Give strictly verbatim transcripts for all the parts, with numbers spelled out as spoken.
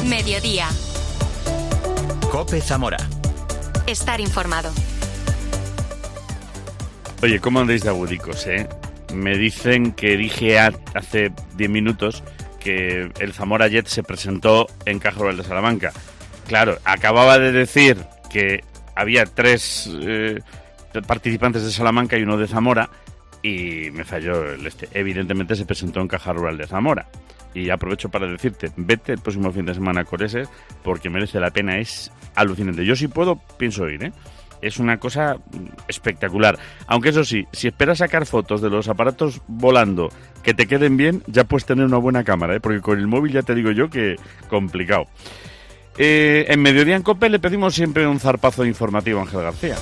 Mediodía. COPE Zamora. Estar informado. Oye, ¿cómo andáis de agudicos, eh? Me dicen que dije hace diez minutos que el Zamora Jet se presentó en Caja Rural de Salamanca. Claro, acababa de decir que había tres eh, participantes de Salamanca y uno de Zamora y me falló el este. Evidentemente se presentó en Caja Rural de Zamora. Y aprovecho para decirte, vete el próximo fin de semana a Coreses porque merece la pena, es alucinante. Yo si puedo, pienso ir, ¿eh? Es una cosa espectacular. Aunque eso sí, si esperas sacar fotos de los aparatos volando que te queden bien, ya puedes tener una buena cámara, ¿eh? Porque con el móvil ya te digo yo que complicado. Eh, en Mediodía en COPE le pedimos siempre un zarpazo informativo a Ángel García.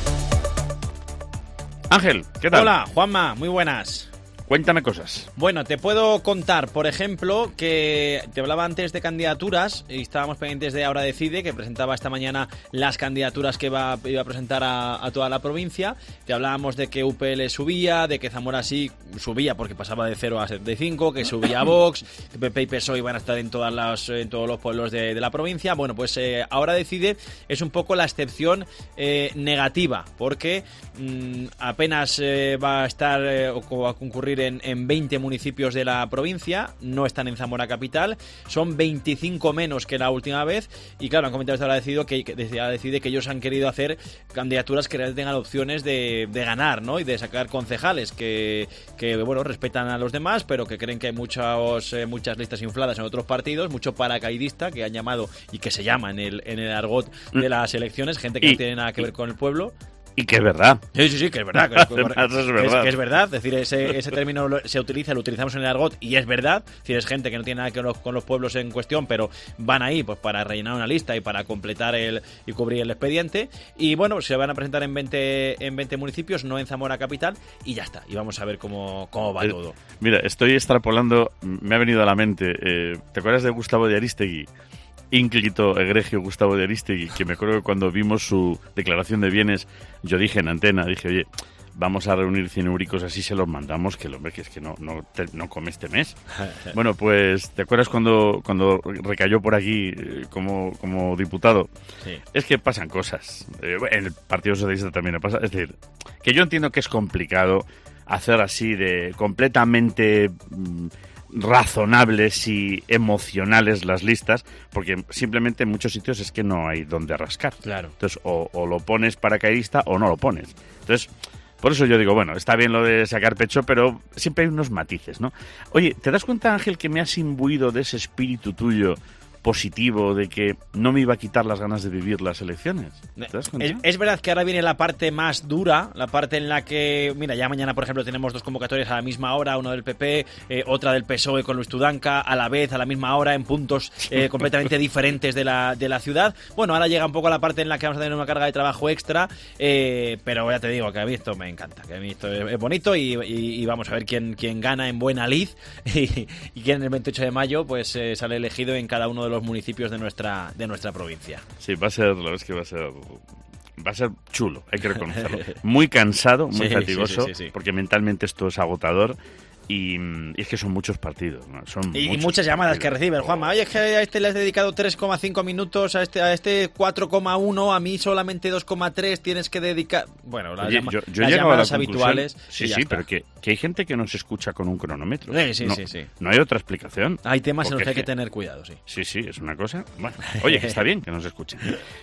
Ángel, ¿qué tal? Hola, Juanma, muy buenas. Cuéntame cosas. Bueno, te puedo contar, por ejemplo, que te hablaba antes de candidaturas y estábamos pendientes de Ahora Decide, que presentaba esta mañana las candidaturas que iba, iba a presentar a, a toda la provincia. Te hablábamos de que U P L subía, de que Zamora sí subía porque pasaba de cero a setenta y cinco, que subía Vox, que P P y P S O E iban a estar en, todas las, en todos los pueblos de, de la provincia. Bueno, pues eh, Ahora Decide es un poco la excepción eh, negativa, porque mmm, apenas eh, va a estar eh, o a concurrir En, en veinte municipios de la provincia, no están en Zamora capital, son veinticinco menos que la última vez y claro, han comentado ahora decidido que, que decide que ellos han querido hacer candidaturas que realmente tengan opciones de, de ganar, ¿no? Y de sacar concejales que, que bueno, respetan a los demás, pero que creen que hay muchos, eh, muchas listas infladas en otros partidos, mucho paracaidista que han llamado y que se llama en el, en el argot de las elecciones, gente que y, no tiene nada que ver con el pueblo. Y que es verdad. Sí, sí, sí, que es verdad. Que es, es, verdad. Es, que es verdad. Es decir, ese, ese término lo, se utiliza, lo utilizamos en el argot y es verdad. Es decir, es gente que no tiene nada que ver con los, con los pueblos en cuestión, pero van ahí pues para rellenar una lista y para completar el y cubrir el expediente. Y bueno, se van a presentar en veinte, en veinte municipios, no en Zamora capital, y ya está. Y vamos a ver cómo, cómo va eh, todo. Mira, estoy extrapolando, me ha venido a la mente. Eh, ¿Te acuerdas de Gustavo de Arístegui? Ínclito egregio Gustavo de Arístegui, que me acuerdo que cuando vimos su declaración de bienes, yo dije en antena, dije, oye, vamos a reunir cien euricos, así se los mandamos, que el hombre que es que no, no, te, no come este mes. Bueno, pues, ¿te acuerdas cuando, cuando recayó por aquí eh, como, como diputado? Sí. Es que pasan cosas. Eh, en el Partido Socialista también pasa. Es decir, que yo entiendo que es complicado hacer así de completamente Mmm, razonables y emocionales las listas, porque simplemente en muchos sitios es que no hay donde rascar. Claro. Entonces, o, o lo pones paracaidista o no lo pones. Entonces, por eso yo digo, bueno, está bien lo de sacar pecho, pero siempre hay unos matices, ¿no? Oye, ¿te das cuenta, Ángel, que me has imbuido de ese espíritu tuyo positivo de que no me iba a quitar las ganas de vivir las elecciones? ¿Te das cuenta? Es, es verdad que ahora viene la parte más dura, la parte en la que, mira, ya mañana, por ejemplo, tenemos dos convocatorias a la misma hora, una del P P, eh, otra del P S O E con Luis Tudanca, a la vez, a la misma hora, en puntos eh, completamente diferentes de la, de la ciudad. Bueno, ahora llega un poco la parte en la que vamos a tener una carga de trabajo extra, eh, pero ya te digo que a mí esto me encanta, que a mí esto es, es bonito y, y, y vamos a ver quién, quién gana en buena lid y, y quién el veintiocho de mayo pues eh, sale elegido en cada uno de los municipios de nuestra de nuestra provincia. Sí, va a ser, la verdad es que va a ser va a ser chulo, hay que reconocerlo. Muy cansado, muy sí, fatigoso, sí, sí, sí, sí. Porque mentalmente esto es agotador. Y, y es que son muchos partidos, ¿no? Son y muchos muchas llamadas partidos. que reciben, Juanma. Oye, es que a este le has dedicado tres coma cinco minutos, a este a este cuatro coma uno, a mí solamente dos coma tres, tienes que dedicar... Bueno, las, Oye, llama... yo, yo las llamadas a la habituales... Sí, sí, pero que, que hay gente que nos escucha con un cronómetro. Sí, sí, no, sí, sí. No hay otra explicación. Hay temas en los que hay que tener cuidado, sí. Sí, sí, es una cosa... Bueno, oye, que está bien que nos escuchen.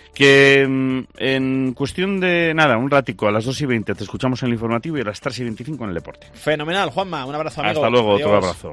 Que en cuestión de nada, un ratico, a las dos y veinte te escuchamos en el informativo y a las tres y veinticinco en el deporte. Fenomenal, Juanma. Un abrazo, amigo. Hasta luego, Adiós. otro abrazo.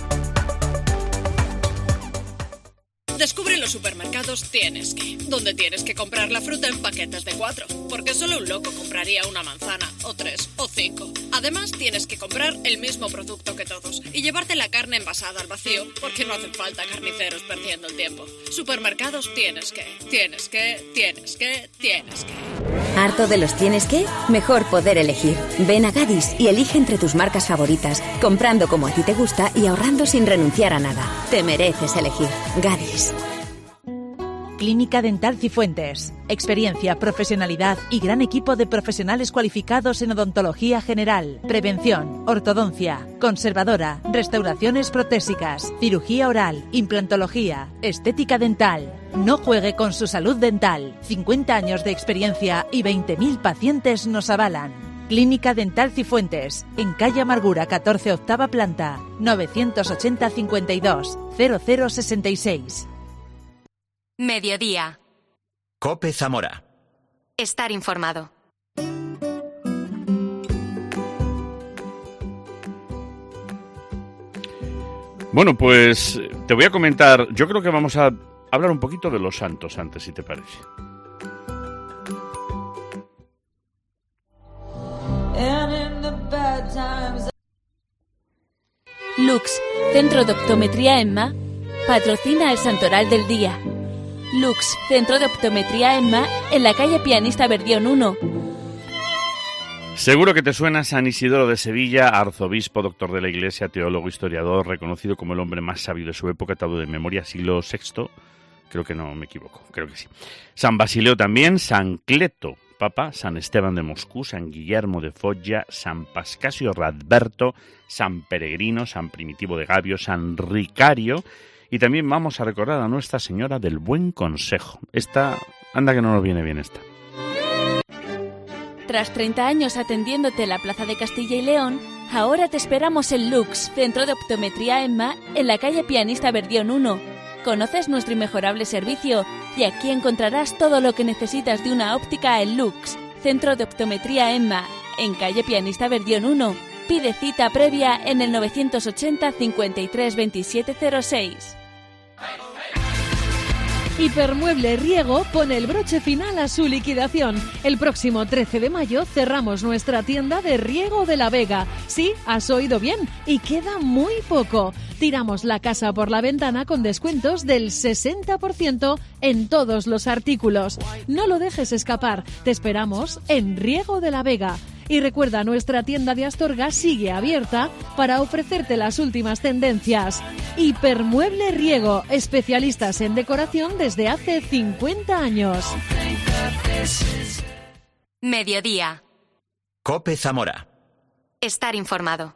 Descubre en los supermercados Tienes Que, donde tienes que comprar la fruta en paquetes de cuatro, porque solo un loco compraría una manzana, o tres, o cinco. Además, tienes que comprar el mismo producto que todos y llevarte la carne envasada al vacío, porque no hacen falta carniceros perdiendo el tiempo. Supermercados Tienes Que, tienes que, tienes que, tienes que. ¿Harto de los tienes que? Mejor poder elegir. Ven a Gadis y elige entre tus marcas favoritas, comprando como a ti te gusta y ahorrando sin renunciar a nada. Te mereces elegir. Gadis. Clínica Dental Cifuentes. Experiencia, profesionalidad y gran equipo de profesionales cualificados en odontología general, prevención, ortodoncia, conservadora, restauraciones protésicas, cirugía oral, implantología, estética dental. No juegue con su salud dental. cincuenta años de experiencia y veinte mil pacientes nos avalan. Clínica Dental Cifuentes, en calle Amargura catorce, octava planta, novecientos ochenta cincuenta y dos cero cero sesenta y seis. Mediodía. COPE Zamora. Estar informado. Bueno, pues te voy a comentar, yo creo que vamos a hablar un poquito de los santos antes, si te parece. Lux, Centro de Optometría EMMA, patrocina el Santoral del Día. Lux, Centro de Optometría EMMA, en la calle Pianista Verdión uno. Seguro que te suena San Isidoro de Sevilla, arzobispo, doctor de la Iglesia, teólogo, historiador, reconocido como el hombre más sabio de su época, atado de memoria, siglo sexto. Creo que no me equivoco, creo que sí. San Basileo también, San Cleto, Papa, San Esteban de Moscú, San Guillermo de Foggia, San Pascasio Radberto, San Peregrino, San Primitivo de Gabio, San Ricario. Y también vamos a recordar a Nuestra Señora del Buen Consejo. Esta, anda que no nos viene bien esta. Tras treinta años atendiéndote en la Plaza de Castilla y León, ahora te esperamos en Lux, Centro de Optometría EMMA, en la calle Pianista Verdión uno. Conoces nuestro inmejorable servicio y aquí encontrarás todo lo que necesitas de una óptica en Lux, Centro de Optometría EMMA, en calle Pianista Verdión uno. Pide cita previa en el novecientos ochenta cincuenta y tres veintisiete cero seis. Hipermueble Riego pone el broche final a su liquidación. El próximo trece de mayo cerramos nuestra tienda de Riego de la Vega. Sí, has oído bien, y queda muy poco. Tiramos la casa por la ventana con descuentos del sesenta por ciento en todos los artículos. No lo dejes escapar, te esperamos en Riego de la Vega. Y recuerda, nuestra tienda de Astorga sigue abierta para ofrecerte las últimas tendencias. Hipermueble Riego, especialistas en decoración desde hace cincuenta años. Mediodía. COPE Zamora. Estar informado.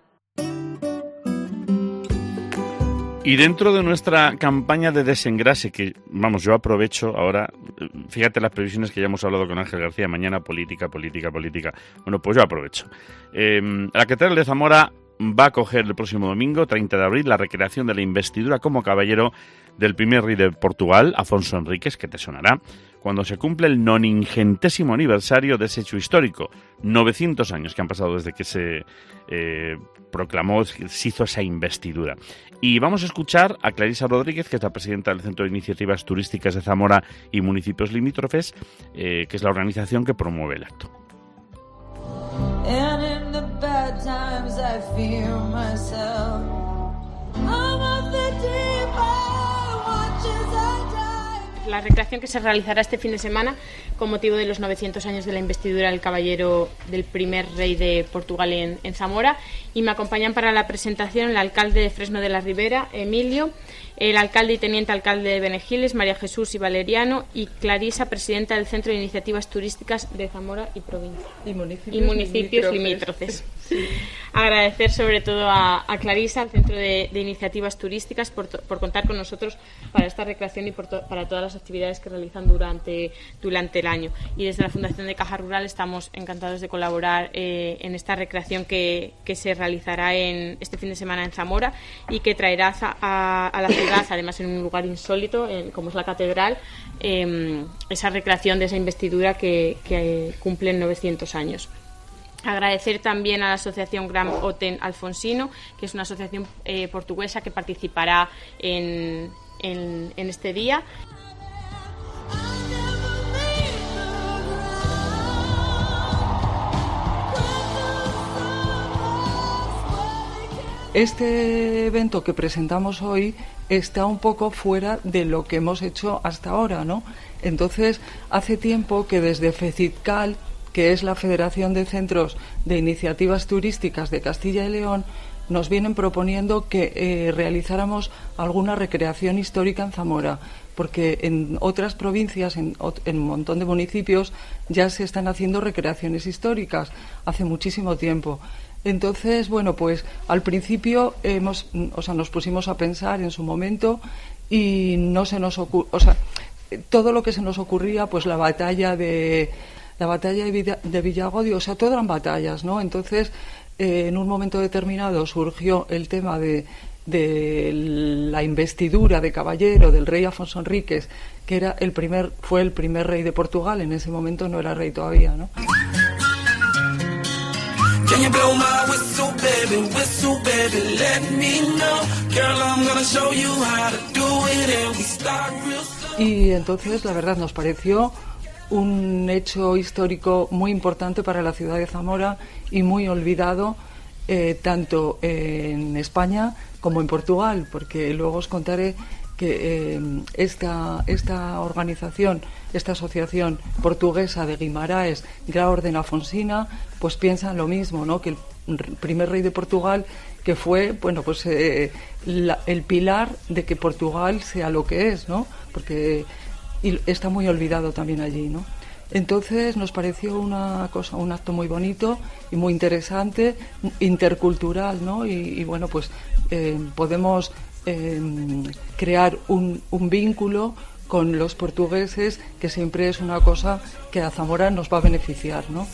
Y dentro de nuestra campaña de desengrase, que, vamos, yo aprovecho ahora, fíjate las previsiones que ya hemos hablado con Ángel García, mañana política, política, política. Bueno, pues yo aprovecho. Eh, la Catedral de Zamora va a acoger el próximo domingo, treinta de abril, la recreación de la investidura como caballero del primer rey de Portugal, Afonso Enríquez, que te sonará, cuando se cumple el noningentésimo aniversario de ese hecho histórico. novecientos años que han pasado desde que se eh, proclamó, se hizo esa investidura. Y vamos a escuchar a Clarisa Rodríguez, que es la presidenta del Centro de Iniciativas Turísticas de Zamora y Municipios Limítrofes, eh, que es la organización que promueve el acto. La recreación que se realizará este fin de semana con motivo de los novecientos años de la investidura del caballero del primer rey de Portugal en, en Zamora, y me acompañan para la presentación el alcalde de Fresno de la Ribera, Emilio, el alcalde y teniente alcalde de Benegiles, María Jesús y Valeriano, y Clarisa, presidenta del Centro de Iniciativas Turísticas de Zamora y provincia. Y municipios, y municipios limítrofes. Sí. Agradecer sobre todo a, a Clarisa, al Centro de, de Iniciativas Turísticas, por, por contar con nosotros para esta recreación y por to, para todas las actividades que realizan durante, durante el año. Y desde la Fundación de Caja Rural estamos encantados de colaborar eh, en esta recreación que, que se realizará en este fin de semana en Zamora y que traerá a, a la ciudad, además en un lugar insólito, en, como es la catedral, eh, esa recreación de esa investidura que, que cumple novecientos años. Agradecer también a la asociación Gran Oten Alfonsino, que es una asociación eh, portuguesa que participará en, en, en este día. Este evento que presentamos hoy está un poco fuera de lo que hemos hecho hasta ahora, ¿no? Entonces, hace tiempo que desde FECITCAL, que es la Federación de Centros de Iniciativas Turísticas de Castilla y León, nos vienen proponiendo que eh, realizáramos alguna recreación histórica en Zamora, porque en otras provincias, en, en un montón de municipios, ya se están haciendo recreaciones históricas hace muchísimo tiempo. Entonces, bueno, pues al principio hemos, o sea, nos pusimos a pensar en su momento y no se nos ocurrió, o sea, todo lo que se nos ocurría, pues la batalla de la batalla de, Villa, de Villagodio, o sea, todas eran batallas, ¿no? Entonces, eh, en un momento determinado surgió el tema de de la investidura de caballero del rey Afonso Enríquez, que era el primer, fue el primer rey de Portugal, en ese momento no era rey todavía, ¿no? Y entonces la verdad nos pareció un hecho histórico muy importante para la ciudad de Zamora y muy olvidado eh, tanto en España como en Portugal, porque luego os contaré que eh, esta, esta organización, esta asociación portuguesa de Guimaraes, Gran Orden Afonsina, pues piensan lo mismo, ¿no? Que el primer rey de Portugal, que fue, bueno, pues eh, la, el pilar de que Portugal sea lo que es, ¿no? Porque y está muy olvidado también allí, ¿no? Entonces nos pareció una cosa, un acto muy bonito y muy interesante, intercultural, ¿no? Y, y bueno, pues eh, podemos eh, crear un, un vínculo con los portugueses, que siempre es una cosa que a Zamora nos va a beneficiar, ¿no?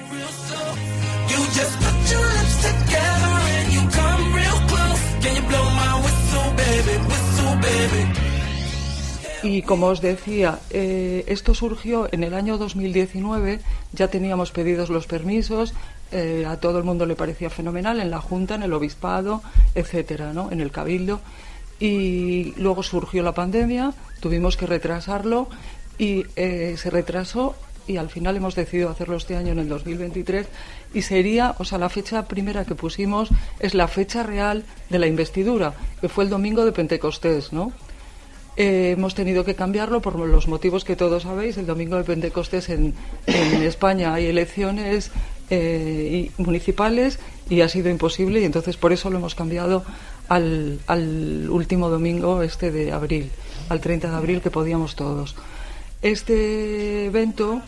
Y como os decía, eh, esto surgió en el año dos mil diecinueve, ya teníamos pedidos los permisos, eh, a todo el mundo le parecía fenomenal, en la Junta, en el Obispado, etcétera, ¿no? En el Cabildo. Y luego surgió la pandemia, tuvimos que retrasarlo y eh, se retrasó y al final hemos decidido hacerlo este año en el dos mil veintitrés y sería, o sea, la fecha primera que pusimos es la fecha real de la investidura, que fue el domingo de Pentecostés, ¿no? Eh, hemos tenido que cambiarlo por los motivos que todos sabéis. El domingo de Pentecostés en, en España hay elecciones eh, y municipales y ha sido imposible, y entonces por eso lo hemos cambiado al, al último domingo este de abril, al treinta de abril, que podíamos todos. Este evento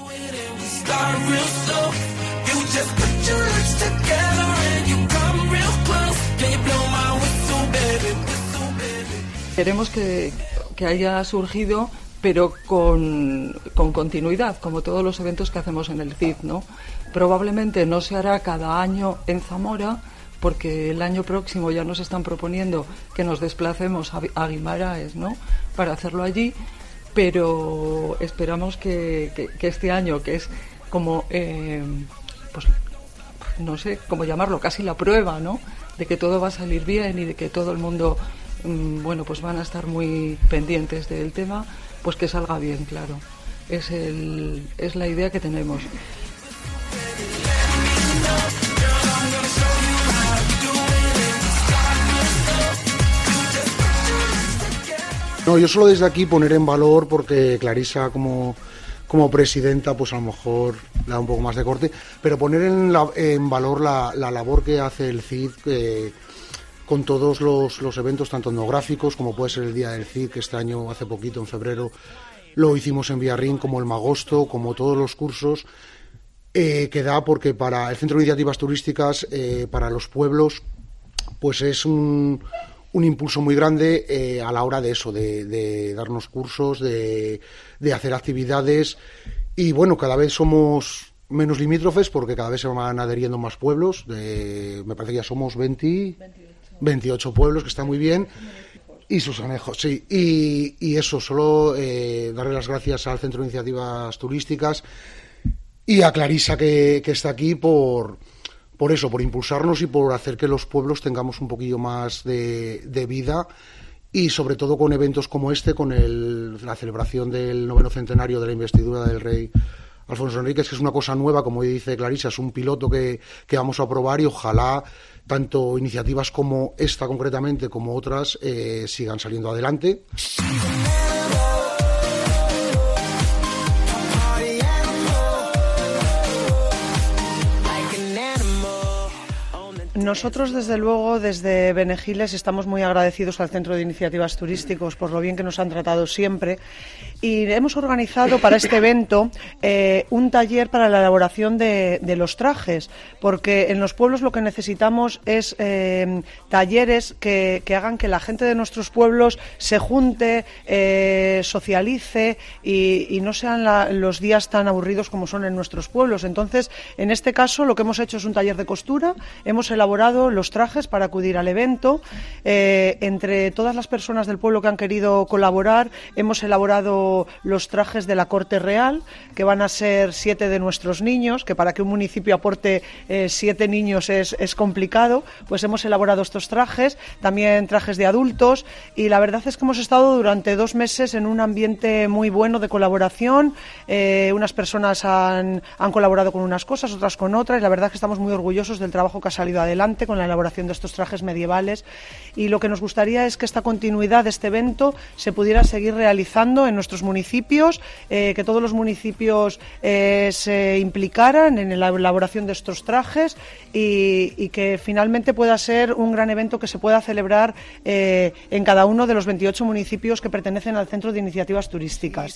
queremos que, que haya surgido, pero con, con continuidad, como todos los eventos que hacemos en el C I D, ¿no? Probablemente no se hará cada año en Zamora, porque el año próximo ya nos están proponiendo que nos desplacemos a, a Guimaraes, ¿no? Para hacerlo allí, pero esperamos que, que, que este año, que es como, eh, pues no sé cómo llamarlo, casi la prueba, ¿no? De que todo va a salir bien y de que todo el mundo, bueno, pues van a estar muy pendientes del tema, pues que salga bien, claro. Es, el, es la idea que tenemos. No, yo solo desde aquí poner en valor, porque Clarisa como, como presidenta, pues a lo mejor le da un poco más de corte, pero poner en, la, en valor la, la labor que hace el C I D, eh, con todos los, los eventos, tanto etnográficos como puede ser el Día del C I D, que este año, hace poquito, en febrero, lo hicimos en Villarrín, como el Magosto, como todos los cursos eh, que da, porque para el Centro de Iniciativas Turísticas, eh, para los pueblos, pues es un, un impulso muy grande eh, a la hora de eso, de, de darnos cursos, de, de hacer actividades, y bueno, cada vez somos menos limítrofes, porque cada vez se van adheriendo más pueblos, de, me parece que ya somos veinte, veintiocho pueblos, que está muy bien, y sus anejos, sí, y, y eso, solo eh, darle las gracias al Centro de Iniciativas Turísticas y a Clarisa, que, que está aquí, por, por eso, por impulsarnos y por hacer que los pueblos tengamos un poquillo más de, de vida, y sobre todo con eventos como este, con el, la celebración del noveno centenario de la investidura del rey Alfonso Enríquez, que es una cosa nueva, como dice Clarisa, es un piloto que, que vamos a probar, y ojalá tanto iniciativas como esta concretamente como otras eh, sigan saliendo adelante. Nosotros, desde luego, desde Benegiles estamos muy agradecidos al Centro de Iniciativas Turísticos por lo bien que nos han tratado siempre, y hemos organizado para este evento eh, un taller para la elaboración de, de los trajes, porque en los pueblos lo que necesitamos es eh, talleres que, que hagan que la gente de nuestros pueblos se junte, eh, socialice y, y no sean la, los días tan aburridos como son en nuestros pueblos. Entonces, en este caso, lo que hemos hecho es un taller de costura, hemos elaborado los trajes para acudir al evento. Eh, entre todas las personas del pueblo que han querido colaborar, hemos elaborado los trajes de la corte real, que van a ser siete de nuestros niños, que para que un municipio aporte eh, siete niños es, es complicado, pues hemos elaborado estos trajes, también trajes de adultos, y la verdad es que hemos estado durante dos meses en un ambiente muy bueno de colaboración. Eh, unas personas han, han colaborado con unas cosas, otras con otras, y la verdad es que estamos muy orgullosos del trabajo que ha salido adelante con la elaboración de estos trajes medievales, y lo que nos gustaría es que esta continuidad de este evento se pudiera seguir realizando en nuestros municipios, eh, que todos los municipios eh, se implicaran en la elaboración de estos trajes y, y que finalmente pueda ser un gran evento que se pueda celebrar eh, en cada uno de los veintiocho municipios que pertenecen al Centro de Iniciativas Turísticas.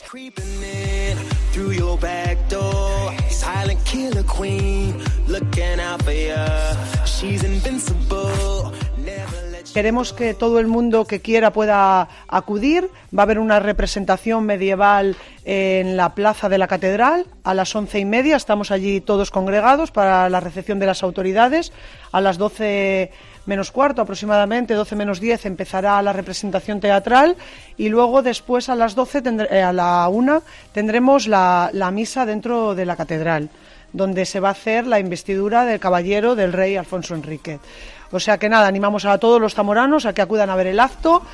Queremos que todo el mundo que quiera pueda acudir. Va a haber una representación medieval en la plaza de la Catedral a las once y media. Estamos allí todos congregados para la recepción de las autoridades. A las doce menos cuarto aproximadamente, doce menos diez, empezará la representación teatral, y luego después a las doce, tendre, a la una, tendremos la, la misa dentro de la Catedral, donde se va a hacer la investidura del caballero del rey Alfonso Enrique. O sea que nada, animamos a todos los zamoranos a que acudan a ver el acto.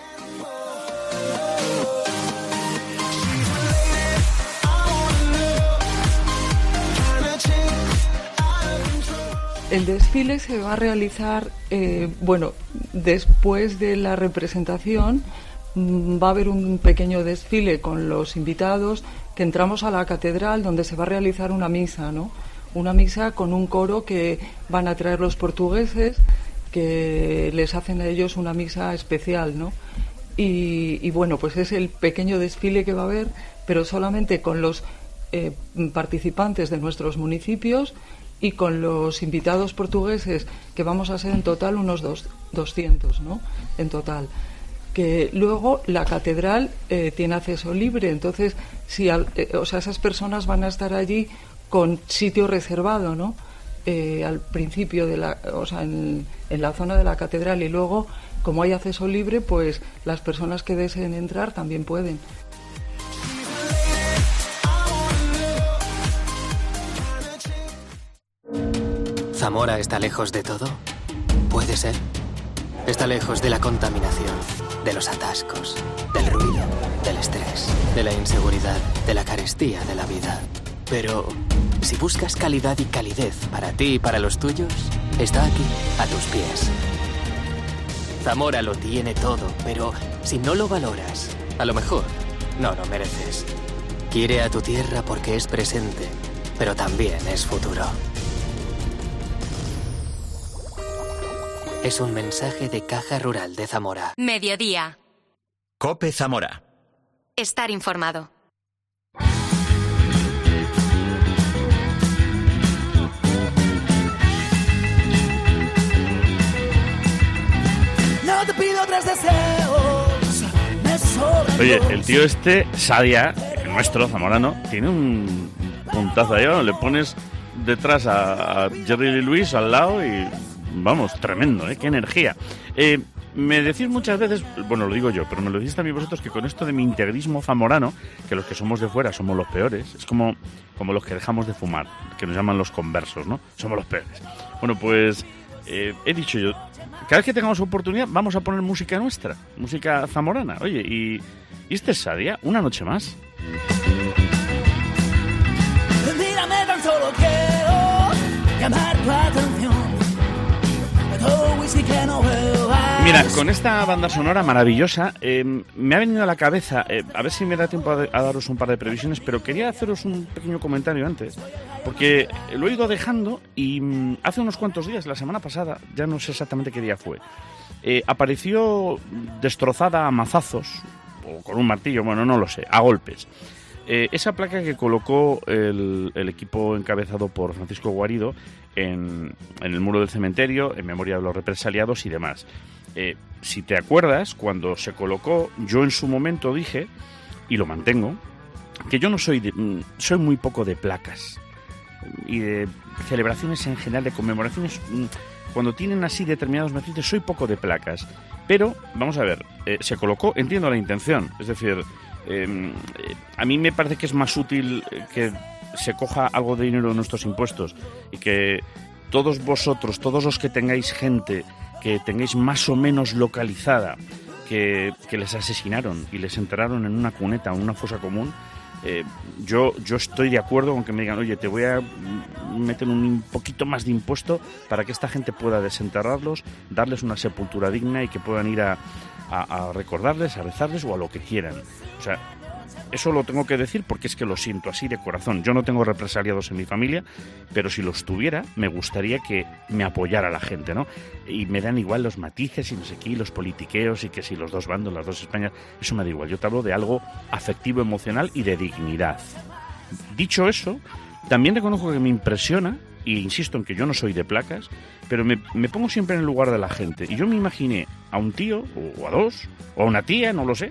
El desfile se va a realizar, eh, bueno, después de la representación mmm, va a haber un pequeño desfile con los invitados, que entramos a la catedral donde se va a realizar una misa, ¿no? Una misa con un coro que van a traer los portugueses, que les hacen a ellos una misa especial, ¿no? Y, y bueno, pues es el pequeño desfile que va a haber, pero solamente con los eh, participantes de nuestros municipios y con los invitados portugueses, que vamos a ser en total unos dos, doscientos, ¿no? En total. Que luego la catedral eh, tiene acceso libre, entonces, si al, eh, o sea, esas personas van a estar allí con sitio reservado, ¿no? Eh, al principio de la, o sea, en, en la zona de la catedral, y luego, como hay acceso libre, pues las personas que deseen entrar también pueden. ¿Zamora está lejos de todo? Puede ser. Está lejos de la contaminación, de los atascos, del ruido, del estrés, de la inseguridad, de la carestía de la vida. Pero si buscas calidad y calidez para ti y para los tuyos, está aquí, a tus pies. Zamora lo tiene todo, pero si no lo valoras, a lo mejor no lo mereces. Quiere a tu tierra porque es presente, pero también es futuro. Es un mensaje de Caja Rural de Zamora. Mediodía. COPE Zamora. Estar informado. No te pido tres deseos, me sobran. Oye, el tío este, Sadia, el nuestro, zamorano, tiene un puntazo ahí, ¿no? Le pones detrás a, a Jerry Lee Lewis al lado y... Vamos, tremendo, ¿eh? Qué energía. Eh, me decís muchas veces, bueno, lo digo yo, pero me lo decís también vosotros, que con esto de mi integrismo zamorano, que los que somos de fuera somos los peores, es como, como los que dejamos de fumar, que nos llaman los conversos, ¿no? Somos los peores. Bueno, pues eh, he dicho yo, cada vez que tengamos oportunidad vamos a poner música nuestra, música zamorana. Oye, y, y este es Sadia, una noche más. Mírame, tan solo quiero llamar tu atención. Todo whisky que no bebas. Mira, con esta banda sonora maravillosa, eh, me ha venido a la cabeza, eh, a ver si me da tiempo a, a daros un par de previsiones, pero quería haceros un pequeño comentario antes, porque lo he ido dejando y mm, hace unos cuantos días, la semana pasada, ya no sé exactamente qué día fue, eh, apareció destrozada a mazazos, o con un martillo, bueno, no lo sé, a golpes. Eh, esa placa que colocó el, el equipo encabezado por Francisco Guarido en, en el muro del cementerio, en memoria de los represaliados y demás. Eh, si te acuerdas, cuando se colocó, yo en su momento dije, y lo mantengo, que yo no soy de, soy muy poco de placas y de celebraciones en general, de conmemoraciones, cuando tienen así determinados matices, soy poco de placas. Pero, vamos a ver, eh, se colocó, entiendo la intención, es decir, eh, a mí me parece que es más útil que se coja algo de dinero de nuestros impuestos y que todos vosotros, todos los que tengáis gente que tengáis más o menos localizada, que, que les asesinaron y les enterraron en una cuneta o en una fosa común, eh, yo, yo estoy de acuerdo con que me digan, oye, te voy a meter un poquito más de impuesto para que esta gente pueda desenterrarlos, darles una sepultura digna y que puedan ir a, a, a recordarles, a rezarles o a lo que quieran. O sea, eso lo tengo que decir porque es que lo siento así de corazón. Yo no tengo represaliados en mi familia, pero si los tuviera, me gustaría que me apoyara la gente, ¿no? Y me dan igual los matices y no sé qué, y los politiqueos y que si los dos bandos, las dos Españas, eso me da igual. Yo te hablo de algo afectivo, emocional y de dignidad. Dicho eso, también reconozco que me impresiona, y insisto en que yo no soy de placas, pero me, me pongo siempre en el lugar de la gente. Y yo me imaginé a un tío, o a dos, o a una tía, no lo sé,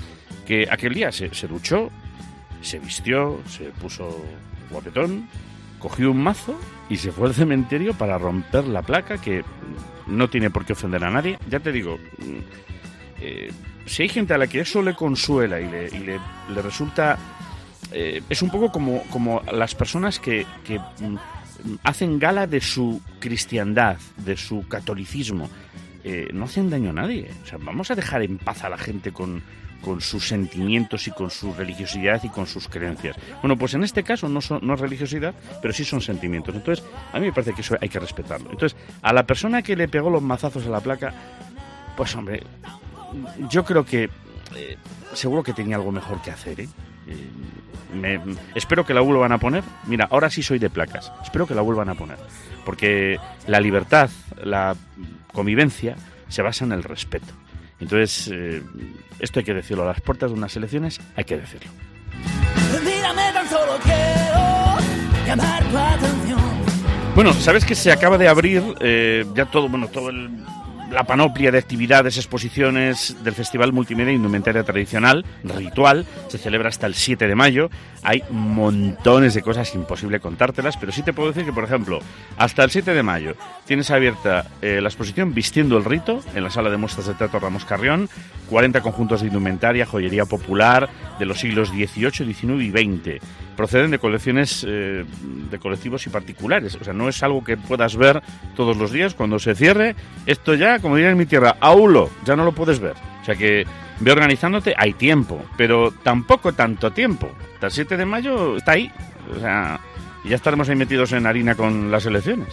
que aquel día se, se duchó, se vistió, se puso guapetón, cogió un mazo y se fue al cementerio para romper la placa, que no tiene por qué ofender a nadie. Ya te digo, eh, si hay gente a la que eso le consuela y le, y le, le resulta... Eh, es un poco como, como las personas que, que hacen gala de su cristiandad, de su catolicismo. Eh, no hacen daño a nadie. O sea, vamos a dejar en paz a la gente con... con sus sentimientos y con su religiosidad y con sus creencias. Bueno, pues en este caso no, son, no es religiosidad, pero sí son sentimientos. Entonces, a mí me parece que eso hay que respetarlo. Entonces, a la persona que le pegó los mazazos a la placa, pues hombre, yo creo que eh, seguro que tenía algo mejor que hacer, ¿eh? Eh, me, espero que la vuelvan a poner. Mira, ahora sí soy de placas. Espero que la vuelvan a poner. Porque la libertad, la convivencia, se basa en el respeto. Entonces, eh, esto hay que decirlo. A las puertas de unas elecciones hay que decirlo. Mírame, tan solo quiero llamar tu atención. Bueno, sabes que se acaba de abrir eh, ya todo, bueno, todo el, la panoplia de actividades, exposiciones del Festival Multimedia Indumentaria Tradicional, Ritual. Se celebra hasta el siete de mayo. Hay montones de cosas, imposible contártelas, pero sí te puedo decir que, por ejemplo, hasta el siete de mayo tienes abierta eh, la exposición Vistiendo el Rito en la sala de muestras de Teatro Ramos Carrión. cuarenta conjuntos de indumentaria, joyería popular de los siglos dieciocho, diecinueve y veinte. Proceden de colecciones eh, de colectivos y particulares. O sea, no es algo que puedas ver todos los días. Cuando se cierre, esto ya, como diría en mi tierra, aulo, ya no lo puedes ver. O sea que ve organizándote, hay tiempo, pero tampoco tanto tiempo. Hasta el siete de mayo está ahí. O sea, ya estaremos ahí metidos en harina con las elecciones.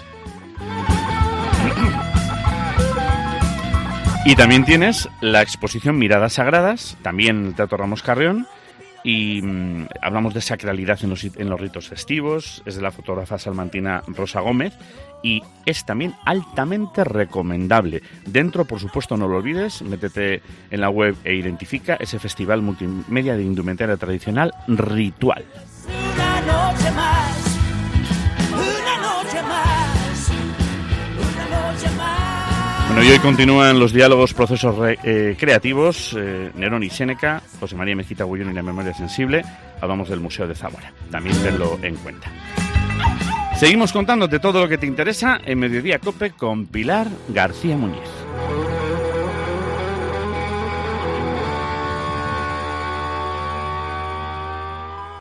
Y también tienes la exposición Miradas Sagradas, también en el Teatro Ramos Carrión, y mmm, hablamos de sacralidad en los, en los ritos festivos. Es de la fotógrafa salmantina Rosa Gómez y es también altamente recomendable. Dentro, por supuesto, no lo olvides, métete en la web e identifica ese Festival Multimedia de Indumentaria Tradicional Ritual. Una noche más, una noche más, una noche más. Bueno, y hoy continúan los diálogos, procesos re, eh, creativos, eh, Nerón y Séneca, José María Mejita Bullón y la memoria sensible. Hablamos del Museo de Zamora, también tenlo en cuenta. Seguimos contándote todo lo que te interesa en Mediodía Cope con Pilar García Muñiz.